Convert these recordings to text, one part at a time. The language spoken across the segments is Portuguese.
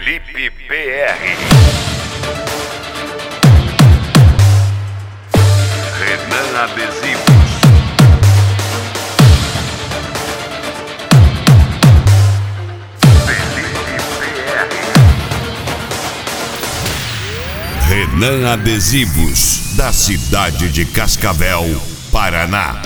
Felipe PR. Renan Adesivos. Felipe PR. Renan Adesivos, da cidade de Cascavel, Paraná.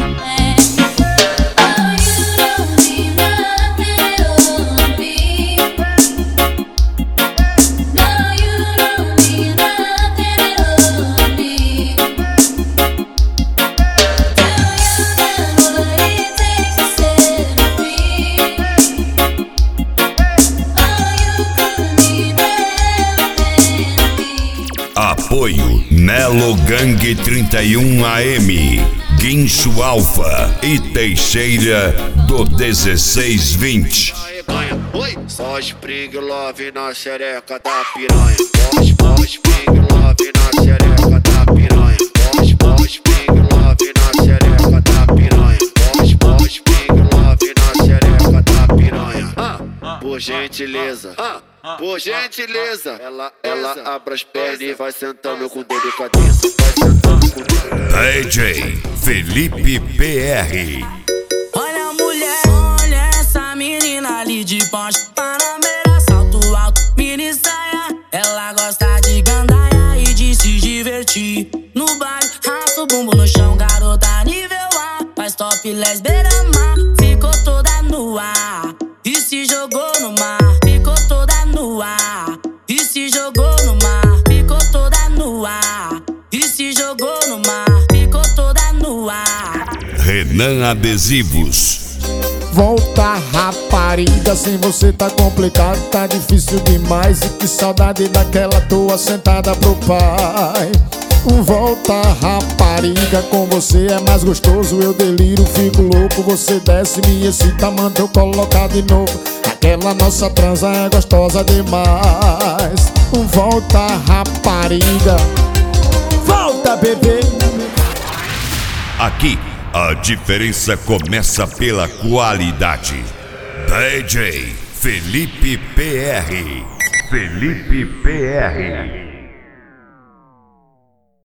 Apoio Melo Gang 31 AM, Guincho Alfa e Teixeira do 1620. Só Spring Love na xereca da piranha. Só Spring Love na xereca da piranha. Só Spring Love na xereca da piranha. Só Spring Love na xereca da piranha. Por gentileza. Por gentileza, ela abre as pernas e vai sentando com delicadeza. Vai sentando com delicadeza. DJ Felipe PR. Olha a mulher, olha essa menina ali de Porsche, Panamera, salto alto, mini saia. Ela gosta de gandaia e de se divertir. No baile, raça o bumbo no chão, garota nível A. Faz topless beira-mar, ficou toda nua e se jogou no mar. Ficou toda nua e se jogou no mar. Ficou toda nua e se jogou no mar. Ficou toda nua. Renan Adesivos. Volta, rapariga, sem você tá complicado, tá difícil demais. E que saudade daquela tua sentada pro pai. Volta, rapariga, com você é mais gostoso. Eu deliro, fico louco, você desce, me excita, manda eu colocar de novo. Aquela nossa transa é gostosa demais. Volta, rapariga, volta, bebê. Aqui a diferença começa pela qualidade. DJ Felipe PR. Felipe PR.